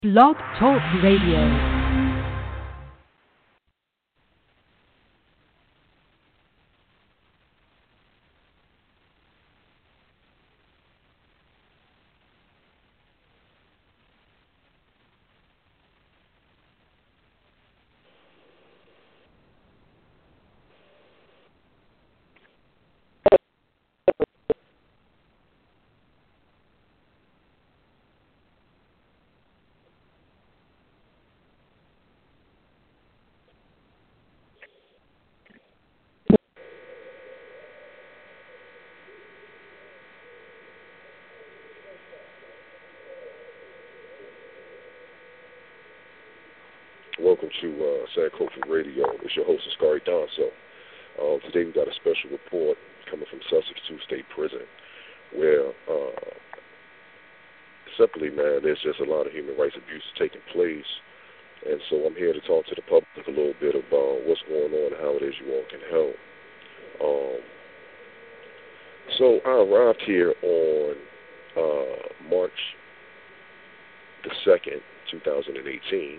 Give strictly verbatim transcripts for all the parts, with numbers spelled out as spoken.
Blog Talk Radio. Welcome to uh, Sankofa Radio. It's your host, Ascari Donso. Um, today we got a special report coming from Sussex two State Prison, where uh, simply, man, there's just a lot of human rights abuse taking place. And so I'm here to talk to the public a little bit about what's going on and how it is you all can help. Um, so I arrived here on uh, March the second, two thousand eighteen.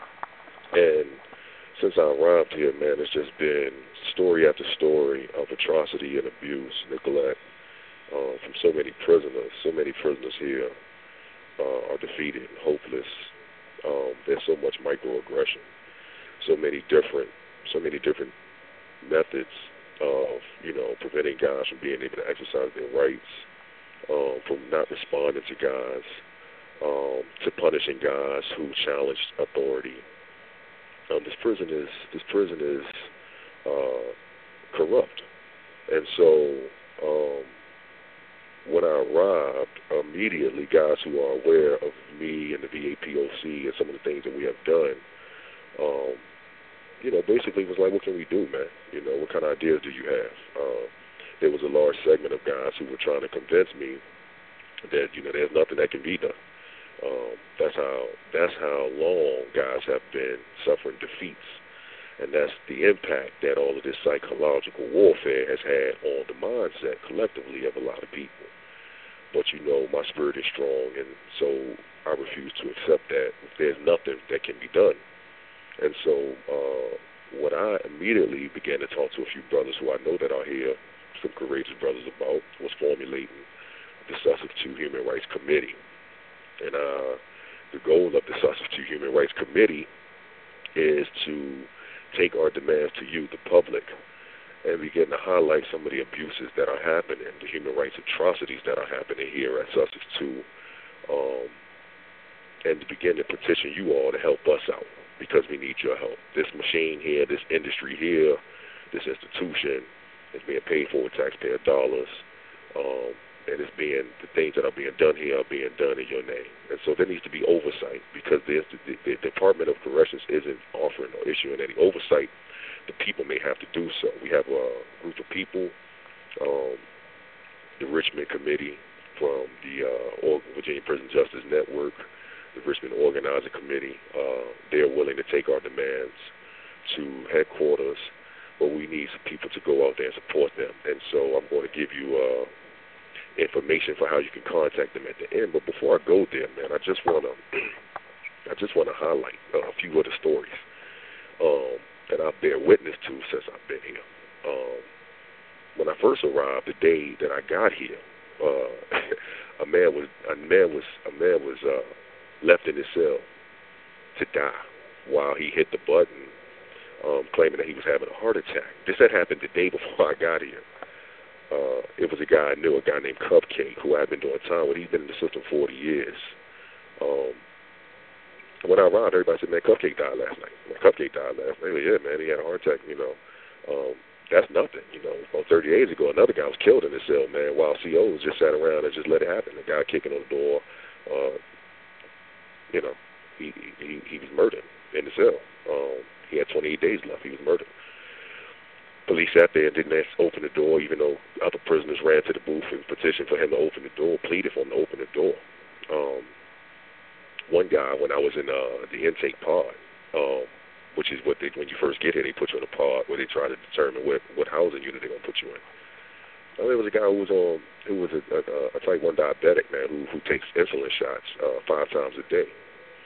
And since I arrived here, man, it's just been story after story of atrocity and abuse, neglect uh, from so many prisoners. So many prisoners here uh, are defeated and hopeless. Um, there's so much microaggression, so many different, so many different methods of, you know, preventing guys from being able to exercise their rights, um, from not responding to guys, um, to punishing guys who challenged authority. Um, this prison is this prison is uh, corrupt, and so um, when I arrived, immediately guys who are aware of me and the V A P O C and some of the things that we have done, um, you know, basically was like, what can we do, man? You know, what kind of ideas do you have? Uh, there was a large segment of guys who were trying to convince me that, you know, there's nothing that can be done. Um, that's how that's how long guys have been suffering defeats, and that's the impact that all of this psychological warfare has had on the mindset collectively of a lot of people. But you know, my spirit is strong, and so I refuse to accept that there's nothing that can be done. And so uh, what I immediately began to talk to a few brothers who I know that are here, some courageous brothers about, was formulating the Sussex two Human Rights Committee. And uh, the goal of the Sussex two Human Rights Committee is to take our demands to you, the public, and begin to highlight some of the abuses that are happening, the human rights atrocities that are happening here at Sussex two, um, and to begin to petition you all to help us out, because we need your help. This machine here, this industry here, this institution is being paid for with taxpayer dollars. Um, and it's being, the things that are being done here are being done in your name. And so there needs to be oversight, because there's the, the, the Department of Corrections isn't offering or issuing any oversight. The people may have to do so. We have a group of people, um, the Richmond Committee from the uh, Virginia Prison Justice Network, the Richmond Organizer Committee. Uh, they're willing to take our demands to headquarters, but we need some people to go out there and support them. And so I'm going to give you uh, information for how you can contact them at the end. But before I go there, man, I just want to I just want to highlight uh, a few of the stories um, that I bear witness to since I've been here. Um, when I first arrived, the day that I got here, uh, a man was a man was a man was uh, left in his cell to die while he hit the button, um, claiming that he was having a heart attack. This had happened the day before I got here. Uh, it was a guy I knew, a guy named Cupcake, who I had been doing time with. He's been in the system forty years. Um, when I arrived, everybody said, man, Cupcake died last night. When Cupcake died last night, yeah, man, he had a heart attack, you know. Um, that's nothing, you know. About thirty days ago, another guy was killed in his cell, man, while C Os just sat around and just let it happen. The guy kicking on the door, uh, you know, he, he, he was murdered in the cell. Um, he had twenty-eight days left. He was murdered. Police sat there and didn't open the door, even though other prisoners ran to the booth and petitioned for him to open the door, pleaded for him to open the door. Um, one guy, when I was in uh, the intake pod, um, which is what they, when you first get here, they put you in a pod where they try to determine what, what housing unit they're going to put you in. Uh, there was a guy who was on, who was a, a, a type one diabetic, man, who, who takes insulin shots uh, five times a day.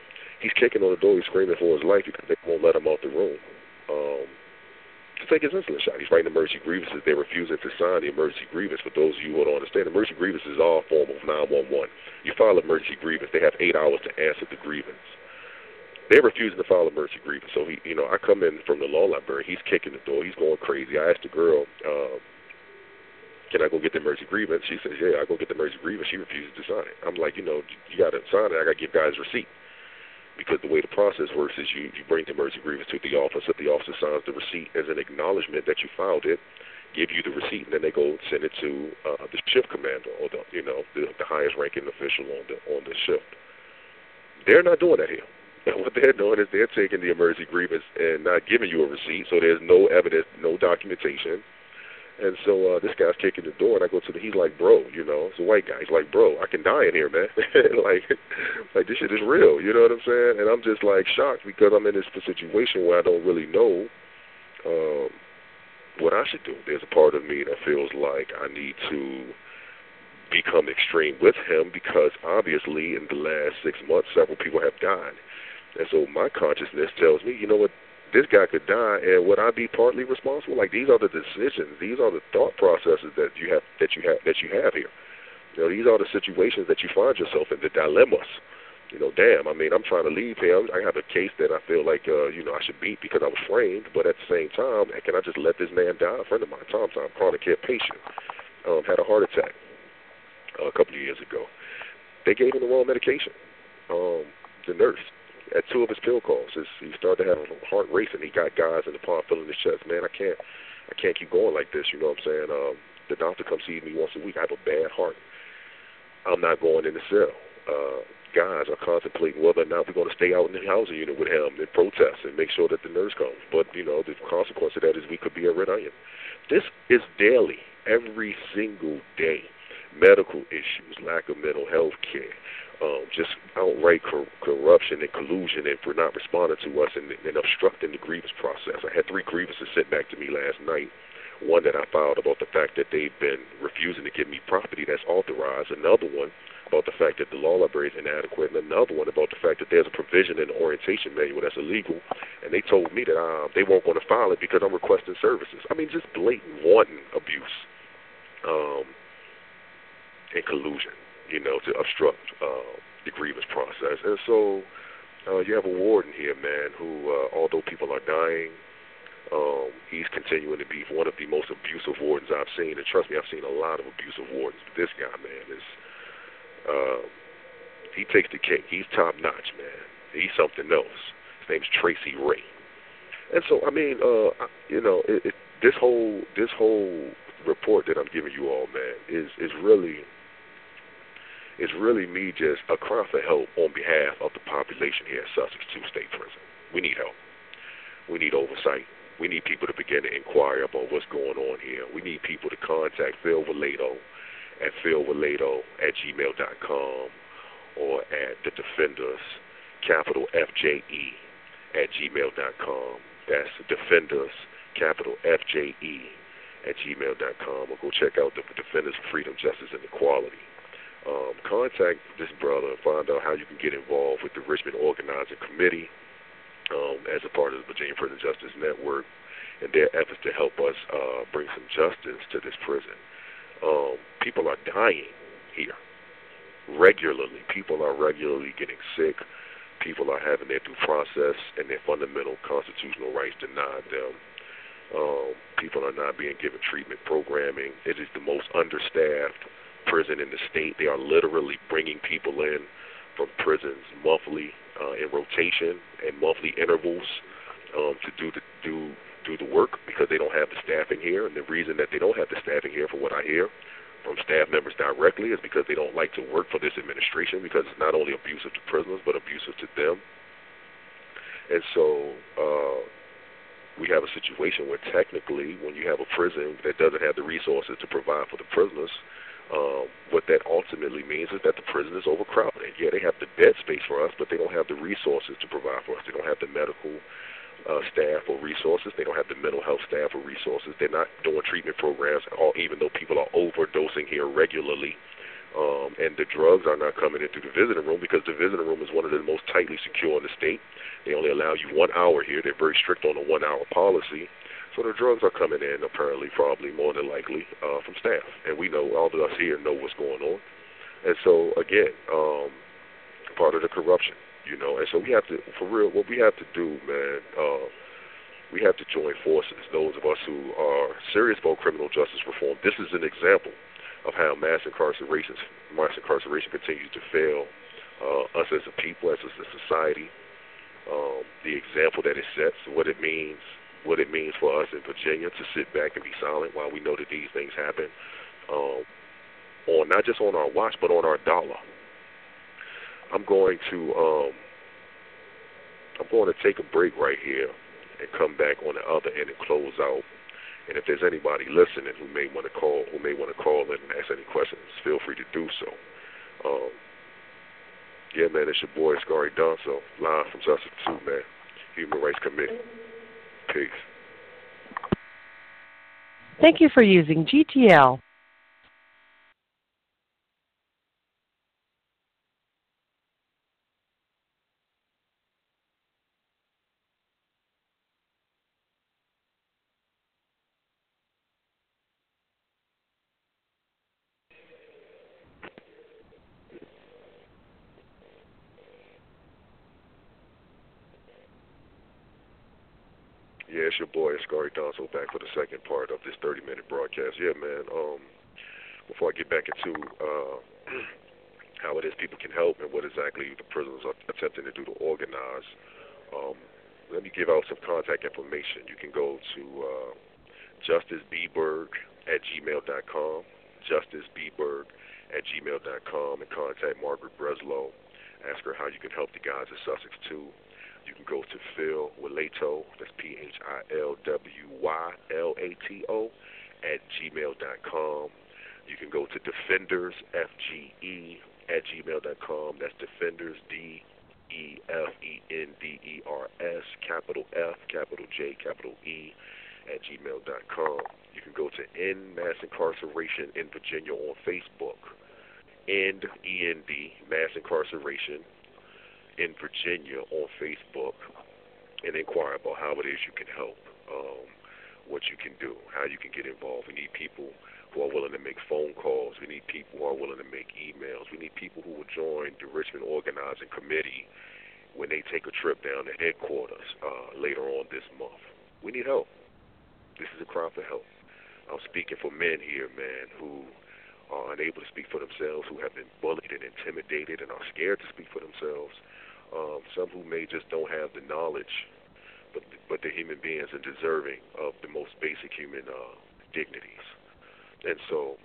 he's kicking on the door, he's screaming for his life because they won't let him out the room um, to take his insulin shot. He's writing emergency grievances. They're refusing to sign the emergency grievance. For those of you who don't understand, emergency grievance is all form of nine one one. You file an emergency grievance, they have eight hours to answer the grievance. They're refusing to file emergency grievance. So, he, you know, I come in from the law library. He's kicking the door. He's going crazy. I asked the girl, uh, can I go get the emergency grievance? She says, yeah, I go get the emergency grievance. She refuses to sign it. I'm like, you know, you got to sign it. I got to give guys a receipt. Because the way the process works is you, you bring the emergency grievance to the office. If the officer signs the receipt as an acknowledgement that you filed it, give you the receipt, and then they go send it to uh, the shift commander or the, you know, the, the highest ranking official on the on the shift. They're not doing that here. And what they're doing is they're taking the emergency grievance and not giving you a receipt, so there's no evidence, no documentation. And so uh, this guy's kicking the door, and I go to the, he's like, bro, you know, it's a white guy. He's like, bro, I can die in here, man. like, like this shit is real, you know what I'm saying? And I'm just like shocked because I'm in this situation where I don't really know um, what I should do. There's a part of me that feels like I need to become extreme with him because obviously in the last six months, several people have died. And so my consciousness tells me, you know what, this guy could die, and would I be partly responsible? Like, these are the decisions, these are the thought processes that you have that you have that you have here. You know, these are the situations that you find yourself in, the dilemmas. You know, damn, I mean, I'm trying to leave here. I have a case that I feel like, uh, you know, I should beat because I was framed, but at the same time, can I just let this man die? A friend of mine, Tom Tom, chronic care patient, um, had a heart attack uh, a couple of years ago. They gave him the wrong medication. Um, the nurse. At two of his pill calls, his, he started to have a heart racing. He got guys in the pond filling his chest. Man, I can't, I can't keep going like this. You know what I'm saying? Um, the doctor comes see me once a week. I have a bad heart. I'm not going in the cell. Uh, guys are contemplating whether or not we're going to stay out in the housing unit with him and protest and make sure that the nurse comes. But you know, the consequence of that is we could be a red onion. This is daily, every single day. Medical issues, lack of mental health care, um, just outright cor- corruption and collusion, and for not responding to us and, and obstructing the grievance process. I had three grievances sent back to me last night. One that I filed about the fact that they've been refusing to give me property that's authorized. Another one about the fact that the law library is inadequate. And another one about the fact that there's a provision in the orientation manual that's illegal. And they told me that uh, they weren't going to file it because I'm requesting services. I mean, just blatant, wanton abuse. Um... and collusion, you know, to obstruct uh, the grievance process. And so uh, you have a warden here, man, who, uh, although people are dying, um, he's continuing to be one of the most abusive wardens I've seen. And trust me, I've seen a lot of abusive wardens. But this guy, man, is uh, he takes the cake. He's top-notch, man. He's something else. His name's Tracy Ray. And so, I mean, uh, you know, it, it, this whole this whole report that I'm giving you all, man, is is really... It's really me just a cry for help on behalf of the population here at Sussex two State Prison. We need help. We need oversight. We need people to begin to inquire about what's going on here. We need people to contact Phil Valledo at philvalledo at gmail dot com or at the Defenders, capital F J E, at gmail dot com. That's Defenders, capital F J E, at gmail dot com. Or go check out the Defenders for Freedom, Justice, and Equality. Um, contact this brother and find out how you can get involved with the Richmond Organizing Committee um, as a part of the Virginia Prison Justice Network and their efforts to help us uh, bring some justice to this prison. Um, people are dying here regularly. People are regularly getting sick. People are having their due process and their fundamental constitutional rights denied them. Um, people are not being given treatment programming. It is the most understaffed prison in the state. They are literally bringing people in from prisons monthly uh, in rotation and monthly intervals um, to do the do do the work because they don't have the staffing here. And the reason that they don't have the staffing here, from what I hear from staff members directly, is because they don't like to work for this administration because it's not only abusive to prisoners but abusive to them. And so uh, we have a situation where technically when you have a prison that doesn't have the resources to provide for the prisoners, Um, what that ultimately means is that the prison is overcrowded. Yeah, they have the bed space for us, but they don't have the resources to provide for us. They don't have the medical uh, staff or resources. They don't have the mental health staff or resources. They're not doing treatment programs, all, even though people are overdosing here regularly Um, and the drugs are not coming in through the visiting room because the visiting room is one of the most tightly secure in the state. They only allow you one hour here. They're very strict on the one-hour policy. So the drugs are coming in, apparently, probably, more than likely, uh, from staff. And we know, all of us here know what's going on. And so, again, um, part of the corruption, you know. And so we have to, for real, what we have to do, man, uh, we have to join forces. Those of us who are serious about criminal justice reform, this is an example of how mass incarceration, mass incarceration continues to fail uh, us as a people, as a society. Um, the example that it sets, what it means, what it means for us in Virginia to sit back and be silent while we know that these things happen, um, on not just on our watch but on our dollar. I'm going to um, I'm going to take a break right here and come back on the other end and close out. And if there's anybody listening who may want to call, who may want to call in and ask any questions, feel free to do so. Um, yeah, man, it's your boy Scary Donso, live from Sussex two, man. Human Rights Committee. Peace. Thank you for using G T L. Yeah, it's your boy Scary Donso back for the second part of this thirty-minute broadcast. Yeah, man. Um, before I get back into uh, how it is people can help and what exactly the prisons are attempting to do to organize, um, let me give out some contact information. You can go to uh, justicebberg at gmail dot com, justicebberg at gmail dot com, and contact Margaret Breslow. Ask her how you can help the guys at Sussex two. You can go to Phil Wilato, that's P H I L W Y L A T O, at gmail dot com. You can go to Defenders, F G E, at gmail dot com. That's Defenders, D E F E N D E R S, capital F, capital J, capital E, at gmail dot com. You can go to End Mass Incarceration in Virginia on Facebook. End, E N D, Mass Incarceration in Virginia on Facebook, and inquire about how it is you can help, um, what you can do, how you can get involved. We need people who are willing to make phone calls. We need people who are willing to make emails. We need people who will join the Richmond Organizing Committee when they take a trip down to headquarters uh, later on this month. We need help. This is a cry for help. I'm speaking for men here, man, who are unable to speak for themselves, who have been bullied and intimidated and are scared to speak for themselves. Um, some who may just don't have the knowledge, but but they're human beings and deserving of the most basic human uh, dignities. And so,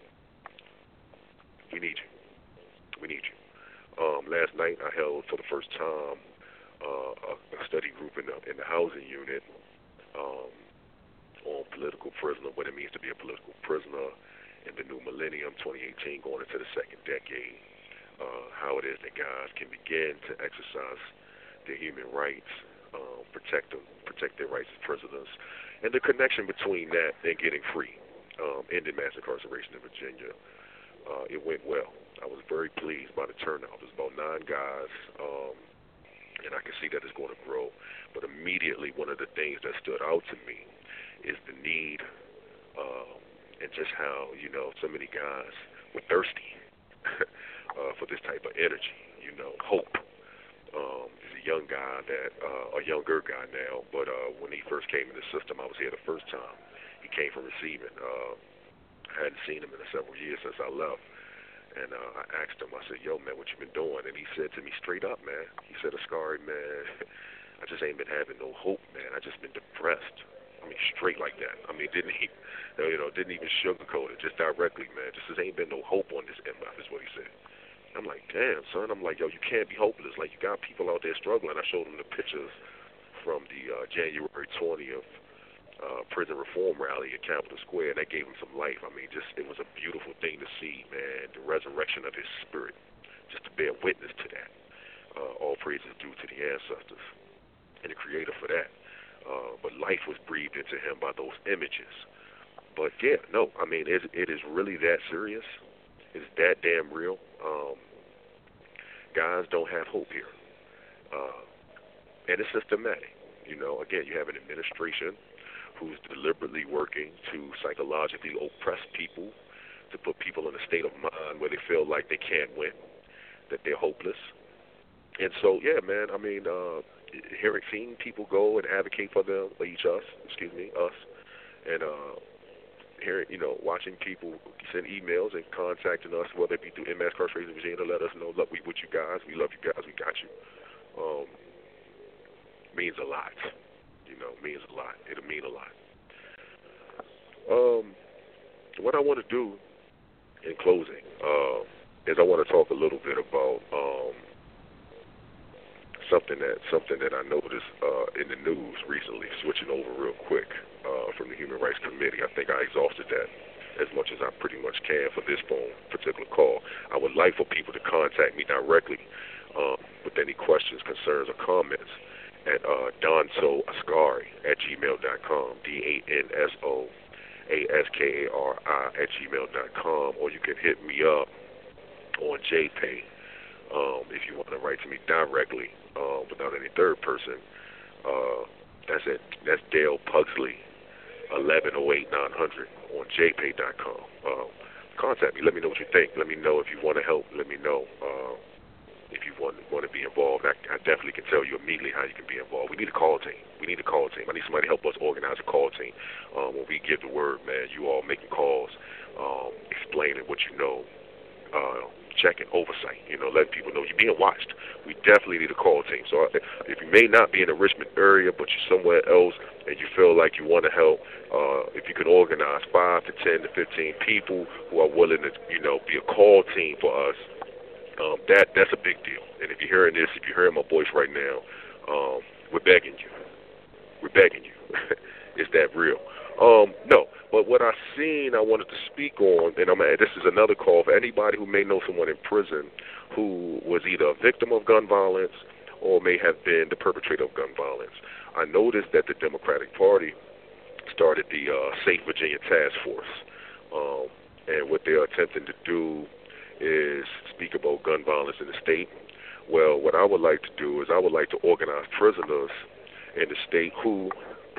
we need you. We need you. Um, last night, I held for the first time uh, a, a study group in the in the housing unit um, on political prisoner, what it means to be a political prisoner in the new millennium, twenty eighteen, going into the second decade. Uh, how it is that guys can begin to exercise their human rights, um, protect them, protect their rights as prisoners, and the connection between that and getting free, um, ending mass incarceration in Virginia. Uh, it went well. I was very pleased by the turnout. There's about nine guys, um, and I can see that it's going to grow. But immediately, one of the things that stood out to me is the need, uh, and just how, you know, so many guys were thirsty. Uh, for this type of energy, you know, hope. Um, he's a young guy that, uh, a younger guy now, but uh, when he first came in the system, I was here the first time. He came from receiving. Uh, I hadn't seen him in several years since I left, and uh, I asked him, I said, yo, man, what you been doing? And he said to me straight up, man, he said, Ascari, man, I just ain't been having no hope, man. I just been depressed. I mean, straight like that. I mean, didn't he, you know, didn't even sugarcoat it, just directly, man. Just ain't been no hope on this M F is what he said. I'm like, damn, son. I'm like, yo, you can't be hopeless. Like, you got people out there struggling. I showed him the pictures from the uh, January twentieth uh, prison reform rally at Capitol Square. That gave him some life. I mean, just it was a beautiful thing to see, man, the resurrection of his spirit, just to bear witness to that. Uh, all praise is due to the ancestors and the Creator for that. Uh, but life was breathed into him by those images. But, yeah, no, I mean, it, it is really that serious. is that damn real. Um, guys don't have hope here. Uh, and it's systematic. You know, again, you have an administration who's deliberately working to psychologically oppress people, to put people in a state of mind where they feel like they can't win, that they're hopeless. And so, yeah, man, I mean, uh, hearing, seeing people go and advocate for them, for each us, excuse me, us, and uh, hearing, you know, watching people send emails and contacting us, whether it be through M S Incarceration Virginia, to let us know, look, we with you guys, we love you guys, we got you. Um, means a lot. You know, means a lot. It'll mean a lot. Um, what I want to do in closing uh, is I want to talk a little bit about um, something that something that I noticed uh, in the news recently. Switching over real quick uh, from the Human Rights Committee, I think I exhausted that as much as I pretty much can for this phone particular call. I would like for people to contact me directly um, with any questions, concerns, or comments at uh, Donso Askari at gmail dot com, D A N S O A S K A R I at gmail dot com, or you can hit me up on JPay um, if you want to write to me directly uh, without any third person. Uh, that's at that's Dale Pugsley, eleven oh eight nine hundred on J Pay dot com. Uh, contact me. Let me know what you think. Let me know if you want to help. Let me know. Uh, If you want, want to be involved, I, I definitely can tell you immediately how you can be involved. We need a call team. We need a call team. I need somebody to help us organize a call team. Um, when we give the word, man, you all making calls, um, explaining what you know, uh, checking oversight, you know, letting people know you're being watched. We definitely need a call team. So if you may not be in the Richmond area, but you're somewhere else and you feel like you want to help, uh, if you can organize five to ten to fifteen people who are willing to, you know, be a call team for us, Um, that that's a big deal. And if you're hearing this, if you're hearing my voice right now, um, we're begging you. We're begging you. Is that real? Um, no. But what I seen, I wanted to speak on, and I'm, this is another call for anybody who may know someone in prison who was either a victim of gun violence or may have been the perpetrator of gun violence. I noticed that the Democratic Party started the uh, Safe Virginia Task Force, um, and what they're attempting to do is speak about gun violence in the state. Well, what I would like to do is I would like to organize prisoners in the state who,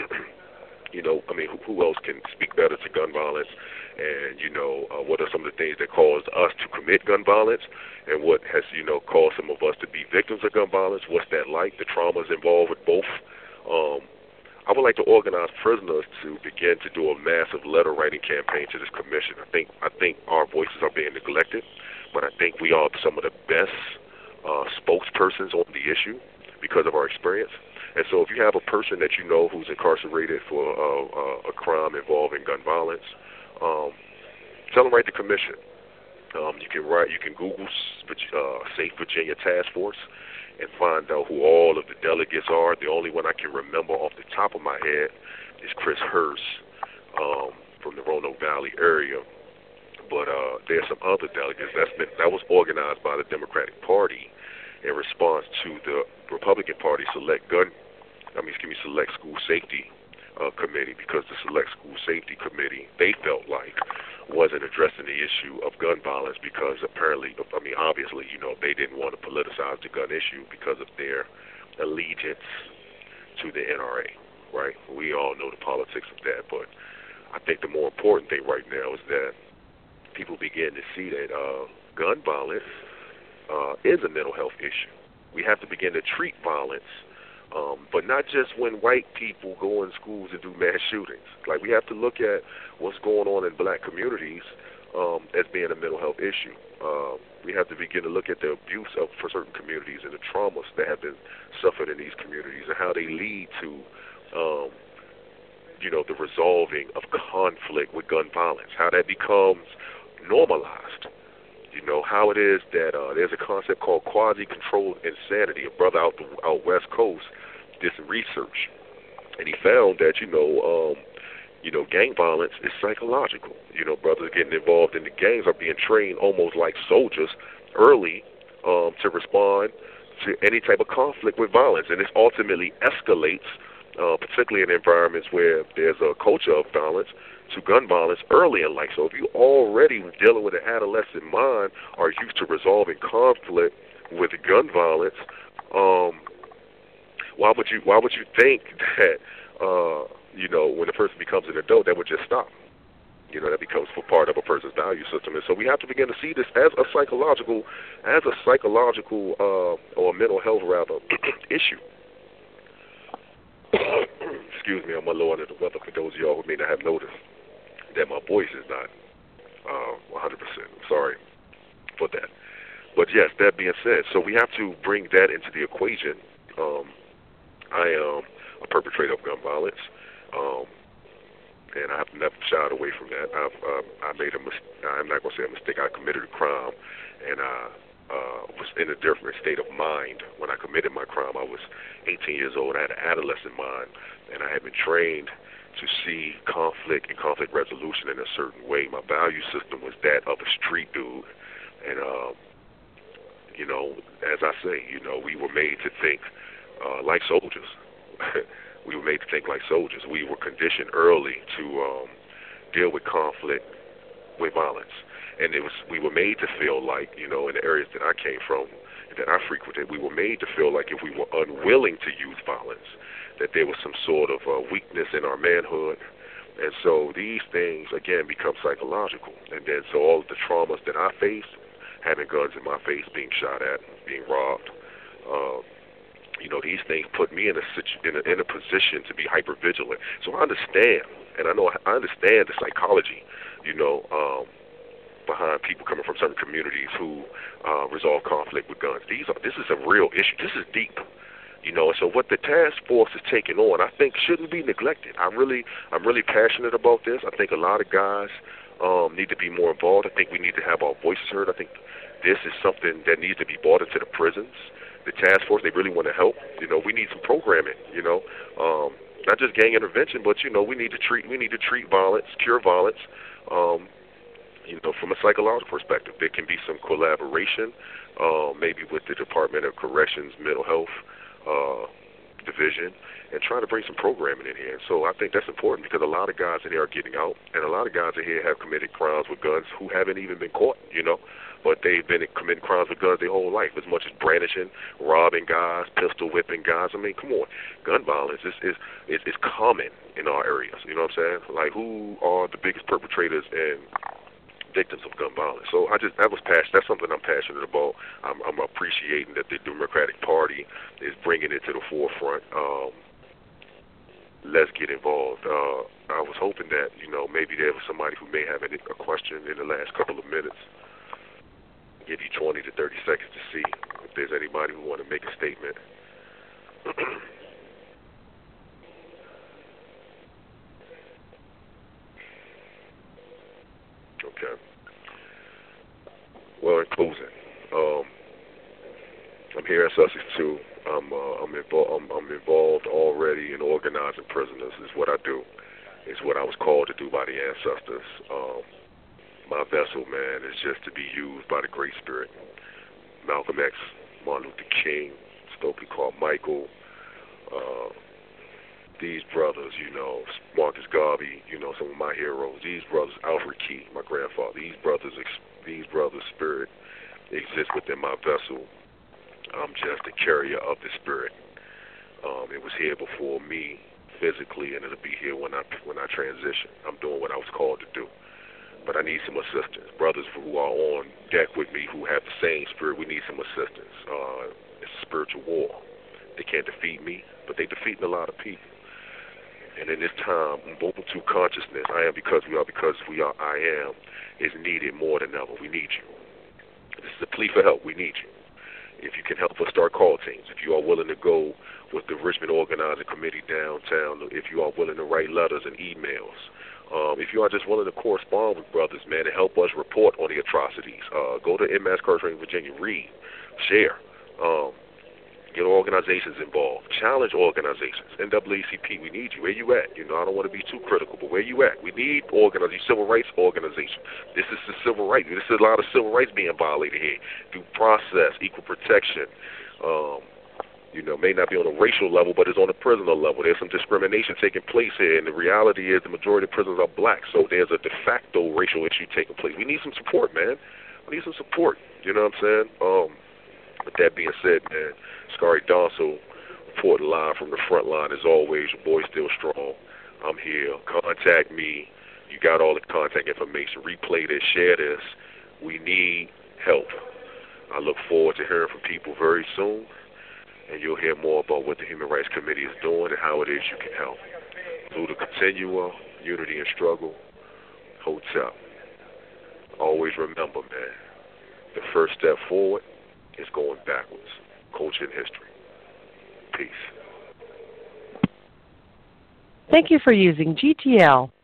you know, I mean, who, who else can speak better to gun violence, and, you know, uh, what are some of the things that caused us to commit gun violence, and what has, you know, caused some of us to be victims of gun violence, what's that like, the traumas involved with both. Um, I would like to organize prisoners to begin to do a massive letter writing campaign to this commission. I think I think our voices are being neglected, but I think we are some of the best uh, spokespersons on the issue because of our experience. And so if you have a person that you know who's incarcerated for uh, uh, a crime involving gun violence, um, tell them write the commission. Um, you can write, you can Google uh, Safe Virginia Task Force and find out who all of the delegates are. The only one I can remember off the top of my head is Chris Hurst um, from the Roanoke Valley area. But uh, there's some other delegates that's been that was organized by the Democratic Party in response to the Republican Party Select Gun, I mean, excuse me, Select School Safety uh, Committee, because the Select School Safety Committee, they felt like, wasn't addressing the issue of gun violence because apparently, I mean, obviously, you know, they didn't want to politicize the gun issue because of their allegiance to the N R A, right? We all know the politics of that, but I think the more important thing right now is that people begin to see that uh, gun violence uh, is a mental health issue. We have to begin to treat violence, um, but not just when white people go in schools and do mass shootings. Like, we have to look at what's going on in black communities um, as being a mental health issue. Uh, we have to begin to look at the abuse of for certain communities and the traumas that have been suffered in these communities and how they lead to, um, you know, the resolving of conflict with gun violence, how that becomes normalized. You know, how it is that uh, there's a concept called quasi-controlled insanity. A brother out the out West Coast did some research, and he found that, you know, um, you know, gang violence is psychological. You know, brothers getting involved in the gangs are being trained almost like soldiers early um, to respond to any type of conflict with violence, and this ultimately escalates uh, particularly in environments where there's a culture of violence, to gun violence early in life. So if you already dealing with an adolescent mind, are used to resolving conflict with gun violence, um, why would you why would you think that uh, you know, when a person becomes an adult, that would just stop? You know, that becomes for part of a person's value system. And so we have to begin to see this as a psychological, as a psychological uh, or mental health, rather, issue. Excuse me, I'm a little under the weather for those of y'all who may not have noticed that my voice is not uh, one hundred percent. I'm sorry for that. But yes, that being said, so we have to bring that into the equation. Um, I am a perpetrator of gun violence. Um, And I have never shied away from that. I've, uh, I made a mis- I'm not going to say a mistake. I committed a crime, and I uh, was in a different state of mind when I committed my crime. I was eighteen years old. I had an adolescent mind, and I had been trained to see conflict and conflict resolution in a certain way. My value system was that of a street dude. And, uh, you know, as I say, you know, we were made to think uh, like soldiers. We were made to think like soldiers. We were conditioned early to um, deal with conflict with violence. And it was we were made to feel like, you know, in the areas that I came from, that I frequented, we were made to feel like if we were unwilling to use violence, that there was some sort of uh, weakness in our manhood. And so these things, again, become psychological. And then so all of the traumas that I faced, having guns in my face, being shot at, being robbed, uh, you know, these things put me in a, situ- in a in a position to be hyper vigilant. So I understand, and I know I understand the psychology, you know, um, behind people coming from certain communities who uh, resolve conflict with guns. These are this is a real issue. This is deep, you know. So what the task force is taking on, I think, shouldn't be neglected. I really, I'm really passionate about this. I think a lot of guys um, need to be more involved. I think we need to have our voices heard. I think this is something that needs to be brought into the prisons. The task force, they really want to help. You know, we need some programming, you know, um, not just gang intervention, but, you know, we need to treat we need to treat violence, cure violence, um, you know, from a psychological perspective. There can be some collaboration, uh, maybe with the Department of Corrections, Mental Health uh, Division, and trying to bring some programming in here. And so I think that's important because a lot of guys in here are getting out, and a lot of guys in here have committed crimes with guns who haven't even been caught, you know. But they've been committing crimes with guns their whole life, as much as brandishing, robbing guys, pistol whipping guys. I mean, come on. Gun violence is is, is, is common in our areas. You know what I'm saying? Like, who are the biggest perpetrators and victims of gun violence? So I just, that was passion. That's something I'm passionate about. I'm, I'm appreciating that the Democratic Party is bringing it to the forefront. Um, let's get involved. Uh, I was hoping that, you know, maybe there was somebody who may have a question in the last couple of minutes. Give you twenty to thirty seconds to see if there's anybody who want to make a statement. Okay. Well, in closing, um, I'm here at Sussex too. I'm uh, I'm, invo- I'm I'm involved already in organizing prisoners. Is what I do. It's what I was called to do by the ancestors. Um, My vessel, man, is just to be used by the Great Spirit. Malcolm X, Martin Luther King, Stokely Carmichael, uh, these brothers, you know, Marcus Garvey, you know, some of my heroes. These brothers, Alfred Key, my grandfather. These brothers, these brothers' spirit exists within my vessel. I'm just a carrier of the spirit. Um, it was here before me physically, and it'll be here when I when I transition. I'm doing what I was called to do. But I need some assistance. Brothers who are on deck with me who have the same spirit, we need some assistance. Uh, it's a spiritual war. They can't defeat me, but they're defeating a lot of people. And in this time, Ubuntu consciousness, I am because we are, because we are, I am, is needed more than ever. We need you. This is a plea for help. We need you. If you can help us start call teams, if you are willing to go with the Richmond Organizing Committee downtown, if you are willing to write letters and emails, Um, if you are just willing to correspond with brothers, man, and help us report on the atrocities, uh, go to M Mass Incarcerated Virginia, read, share, um, get organizations involved, challenge organizations. N double A C P, we need you. Where you at? You know, I don't want to be too critical, but where you at? We need organizations, civil rights organizations. This is the civil rights. This is a lot of civil rights being violated here. Due process, equal protection, um, You know, may not be on a racial level, but it's on a prisoner level. There's some discrimination taking place here, and the reality is the majority of prisoners are black, so there's a de facto racial issue taking place. We need some support, man. We need some support. You know what I'm saying? Um, with that being said, man, Scary Donso, reporting live from the front line as always. Your boy's still strong. I'm here. Contact me. You got all the contact information. Replay this, share this. We need help. I look forward to hearing from people very soon, and you'll hear more about what the Human Rights Committee is doing and how it is you can help. Through the continuum, unity and struggle, Hotep. Always remember, man, the first step forward is going backwards. Culture and history. Peace. Thank you for using G T L.